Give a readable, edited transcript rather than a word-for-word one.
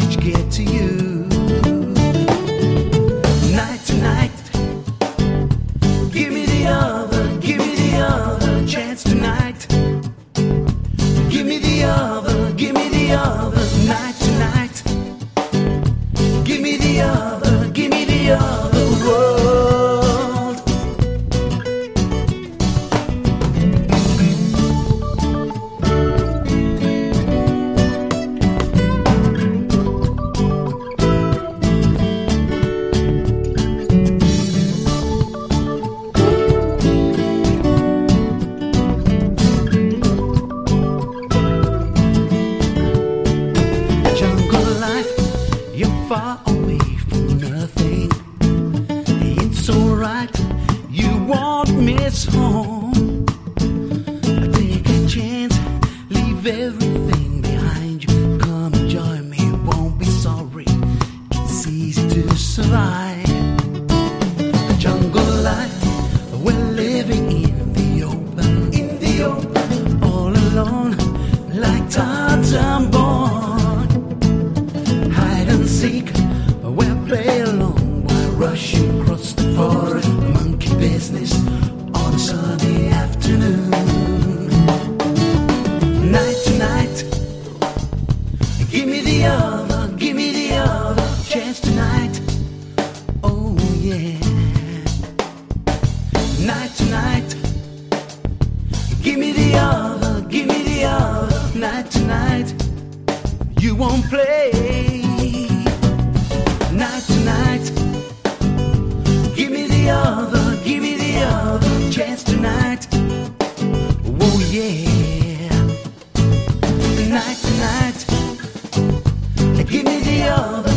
message get to you. Night to night, give me the other chance tonight. Give me the other night tonight. Give me the other world. Jungle life, you're far away from nothing. It's alright, you won't miss home. Take a chance, leave everything behind you. Come and join me, won't be sorry. It's easy to survive. Jungle life, we're living in the open, all alone, like Tarzan born. Hide and seek, we'll play along while rushing across the forest. Monkey business on a sunny afternoon. Night to night, give me the other chance tonight. Oh yeah. Night to night, give me the other night tonight. You won't play. Night to night, give me the other chance tonight. Oh yeah. Night to night, give me the other